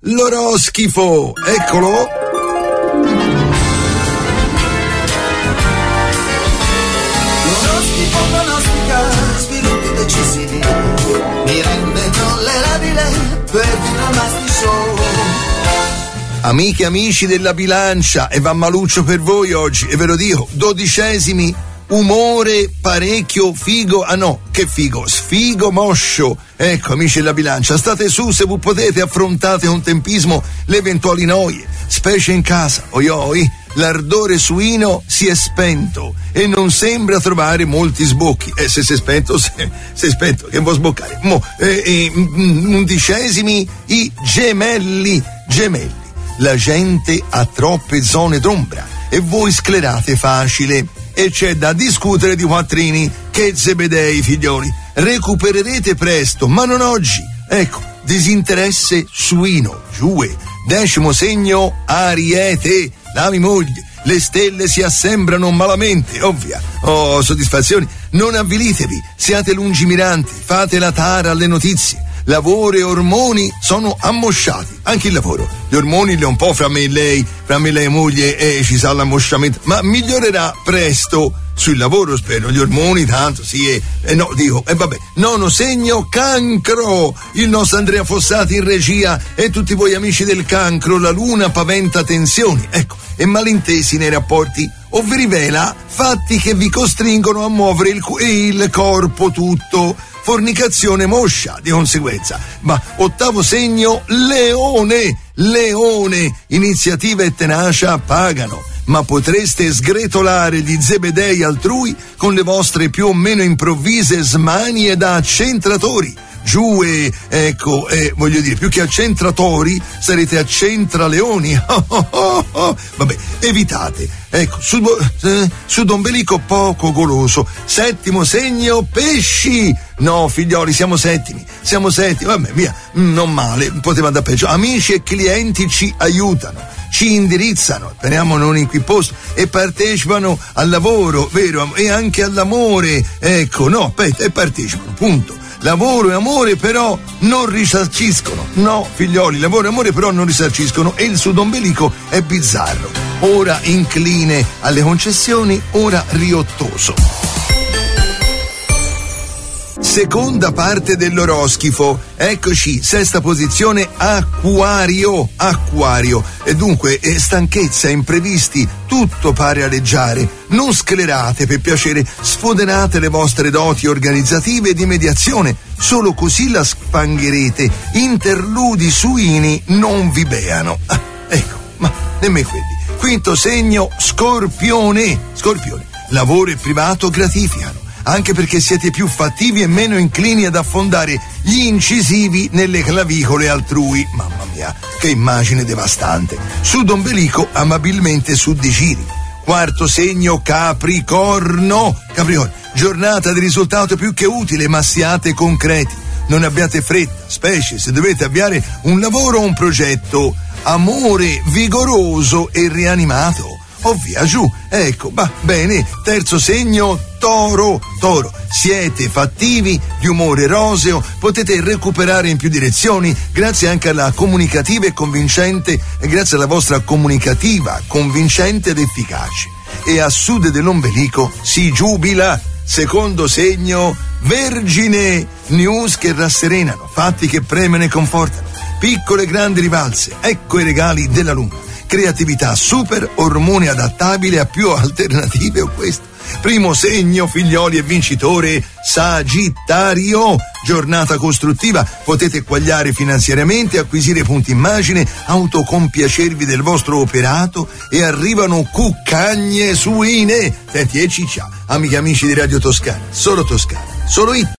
l'oroschifo, eccolo. L'oroschifo pronostica sviluppi decisivi, mi rende tollerabile per Dinamasti Show. Amiche e amici della bilancia, e va maluccio per voi oggi, e ve lo dico, 12esimi, umore parecchio figo, ah no, che figo, sfigo moscio. Ecco, amici della bilancia, state su se voi potete, affrontate con tempismo le eventuali noie, specie in casa, oi, l'ardore suino si è spento e non sembra trovare molti sbocchi. Se si è spento, che può sboccare. 11esimi, i gemelli. La gente ha troppe zone d'ombra e voi sclerate facile e c'è da discutere di quattrini. Che zebedei, figlioli, recupererete presto, ma non oggi. Ecco, disinteresse suino, giue. 10° segno, Ariete, la mia moglie. Le stelle si assembrano malamente, ovvia. Oh, soddisfazioni. Non avvilitevi, siate lungimiranti, fate la tara alle notizie. Lavoro e ormoni sono ammosciati, anche il lavoro. Gli ormoni un po' fra me e lei moglie, ci sa l'ammosciamento, ma migliorerà presto. Sul lavoro spero, gli ormoni tanto sì, vabbè. 9° segno, Cancro, il nostro Andrea Fossati in regia e tutti voi amici del Cancro, la luna paventa tensioni, ecco, e malintesi nei rapporti, o vi rivela fatti che vi costringono a muovere il corpo tutto. Fornicazione moscia di conseguenza. Ma 8° segno, Leone, iniziativa e tenacia pagano, ma potreste sgretolare gli zebedei altrui con le vostre più o meno improvvise smanie da accentratori. Giue, ecco, voglio dire, più che accentratori sarete accentraleoni. Vabbè, evitate. Ecco, sudombelico poco goloso. 7° segno, Pesci. No, figlioli, siamo settimi, vabbè, via, non male, poteva andare peggio. Amici e clienti ci aiutano, ci indirizzano, speriamo non in qui posto, e partecipano al lavoro, vero, e anche all'amore, ecco, no, aspetta, e partecipano, punto. Lavoro e amore però non risarciscono. No, figlioli, lavoro e amore però non risarciscono e il sudombelico è bizzarro. Ora incline alle concessioni, ora riottoso. Seconda parte dell'oroschifo, eccoci, 6ª posizione, Acquario, e dunque stanchezza, imprevisti, tutto pare aleggiare, non sclerate per piacere, sfoderate le vostre doti organizzative e di mediazione, solo così la spangherete, interludi suini non vi beano. Ecco, ma nemmeno quelli. 5° segno, Scorpione, lavoro e privato gratificano, anche perché siete più fattivi e meno inclini ad affondare gli incisivi nelle clavicole altrui. Mamma mia, che immagine devastante. Sudombelico amabilmente su di giri. 4° segno, Capricorno, giornata di risultato più che utile, ma siate concreti. Non abbiate fretta, specie se dovete avviare un lavoro o un progetto. Amore vigoroso e rianimato. Via giù, ecco, va bene. 3° segno, Toro, siete fattivi, di umore roseo, potete recuperare in più direzioni grazie anche alla comunicativa e convincente, grazie alla vostra comunicativa, convincente ed efficace. E a sud dell'ombelico si giubila. 2° segno, Vergine, news che rasserenano, fatti che premiano e confortano, piccole e grandi rivalse, ecco i regali della luna. Creatività super, ormone adattabile a più alternative o questo. 1° segno, figlioli e vincitore, Sagittario, giornata costruttiva, potete quagliare finanziariamente, acquisire punti immagine, autocompiacervi del vostro operato e arrivano cuccagne suine. Senti, e ciccia, amiche e amici di Radio Toscana, solo Toscana, solo it.